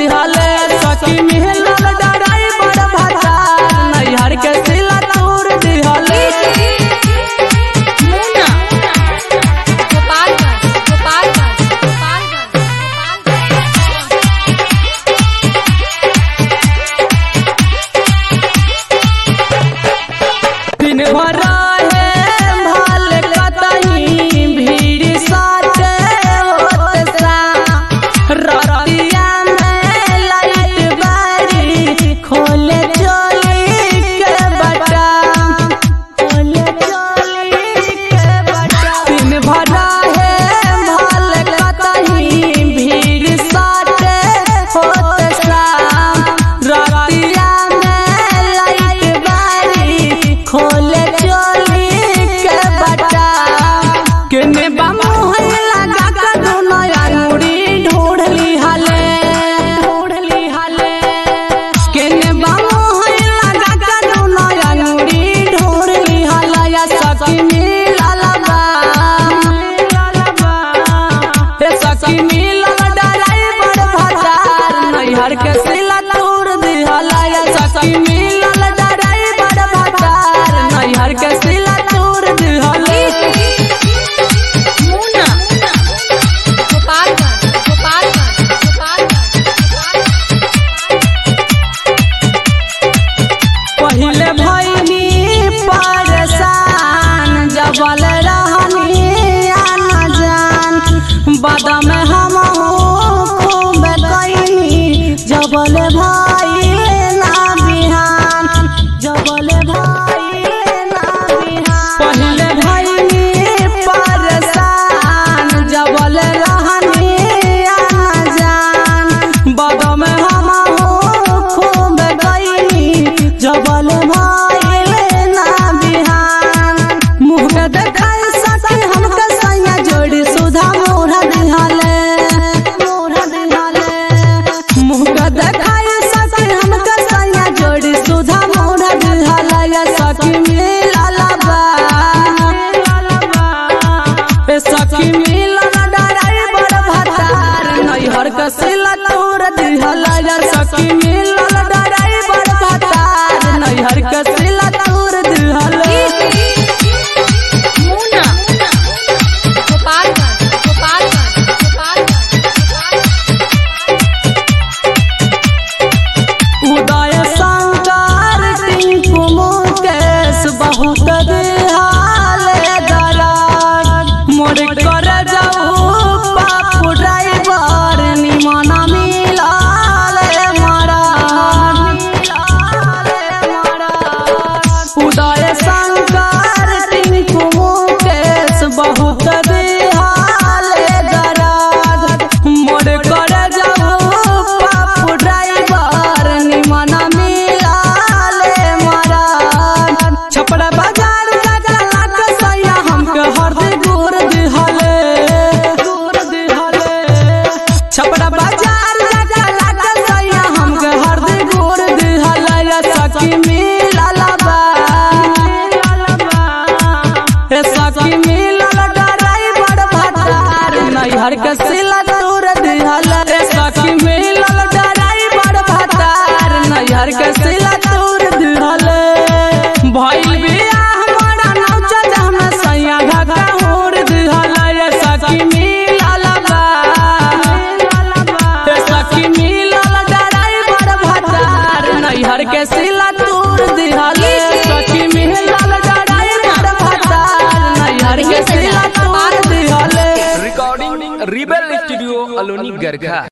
दिहले सखी मिलल ड्राइवर भतार नैहर के सिला तूर दिहले। दिन भर भाल कतही भीड़ साथे होत सा रतिया में लाइट बारी खोले चोली के बटा खोले चोली के बटा। दिन भर भाल कतही भीड़ साथे होत सा रतिया में लाइट बारी खोले चोली के बटा। केने बामू है लगा के दोनों अंगूरी ढूंढली हाले केने बामू है लगा के दोनों अंगूरी ढूंढली हाले। या सखी मिलल बा ए सखी मिलल ड्राइवर भतार नैहर के सिला तूर दिहला। या सखी मिलल ड्राइवर भतार नैहर के सिला तूर दिहले। पहिले भइनी परेशान जबल रहनी आना जान बाद में हम खूब कइनी जबल भाई ना बिहान जबल भाई ना बिहान। पहिले भइनी परेशान जबल रहनी आना जान बाद में हम खूब कइनी जबल भाई ना बिहान। मुँह के देखाई सके हमके सैया जोड़ी सुधा मोरा दिहले मुँह के देखाई सके हमके सैया जोड़ी सुधा मोरा दिहले। या सखी मिलल बा ए सखी मिलल ड्राइवर भतार नैहर के सिला तूर दिहले। या सखी मिलल ड्राइवर भतार नैहर के सिला तूर दिहले। उदय शंकर टिंकू मुकेश बहुत दिहाले दरार मोर कर जाऊ पापू ड्राइवर निमन मिलाल मरा। उदय शंकर टिंकू मुकेश बहुत दिहाले दरार मोर कर जाऊ पापू ड्राइवर निमन मिलाल मरा। छपरा बाजार जगह लाग सैया हमके हरदी गुर दिहले छपरा बाजार जगह लाग सैया हमके हरदी गुर दिहले। या सखी मिलल बा ए सखी मिलल ड्राइवर भतार नैहर के सिला तूर दिहले। ए सखी मिलल ड्राइवर भतार नैहर के सिला तूर दिहले। भइल बिया हमारा नौचा जहमे सैया घका होर दिहले। ए सखी मिलल बा ए सखी मिलल ड्राइवर भतार नैहर के सिला तूर दिहले। सखी मिलल ड्राइवर भतार नैहर के सिला तूर दिहले। Recording rebel studio Aloni Garkha.